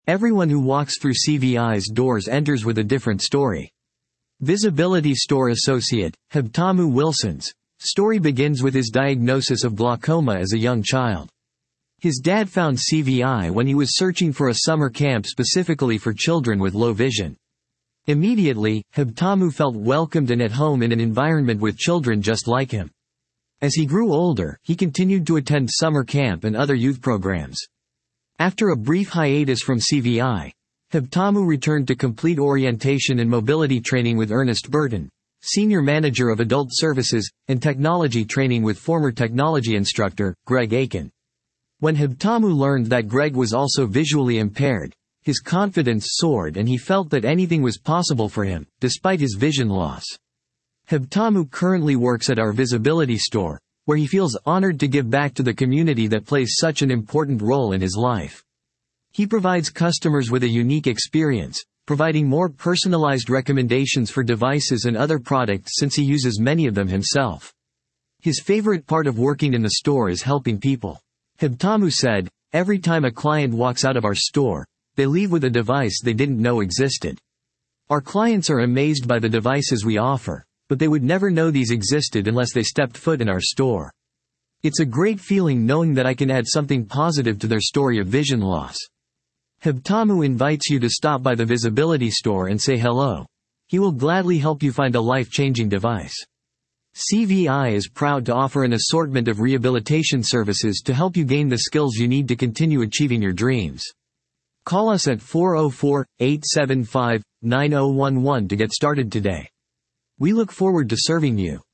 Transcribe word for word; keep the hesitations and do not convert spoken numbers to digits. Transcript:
Everyone who walks through C V I's doors enters with a different story. Visibility Store Associate, Habtamu Wilson's story begins with his diagnosis of glaucoma as a young child. His dad found C V I when he was searching for a summer camp specifically for children with low vision. Immediately, Habtamu felt welcomed and at home in an environment with children just like him. As he grew older, he continued to attend summer camp and other youth programs. After a brief hiatus from C V I, Habtamu returned to complete orientation and mobility training with Ernest Burton, Senior Manager of Adult Services, and technology training with former technology instructor, Greg Aiken. When Habtamu learned that Greg was also visually impaired, his confidence soared and he felt that anything was possible for him, despite his vision loss. Habtamu currently works at our Visibility Store, where he feels honored to give back to the community that plays such an important role in his life. He provides customers with a unique experience, providing more personalized recommendations for devices and other products since he uses many of them himself. His favorite part of working in the store is helping people. Habtamu said, "Every time a client walks out of our store, they leave with a device they didn't know existed. Our clients are amazed by the devices we offer, but they would never know these existed unless they stepped foot in our store. It's a great feeling knowing that I can add something positive to their story of vision loss." Habtamu invites you to stop by the Visibility Store and say hello. He will gladly help you find a life-changing device. C V I is proud to offer an assortment of rehabilitation services to help you gain the skills you need to continue achieving your dreams. Call us at four oh four, eight seven five, nine oh one one to get started today. We look forward to serving you.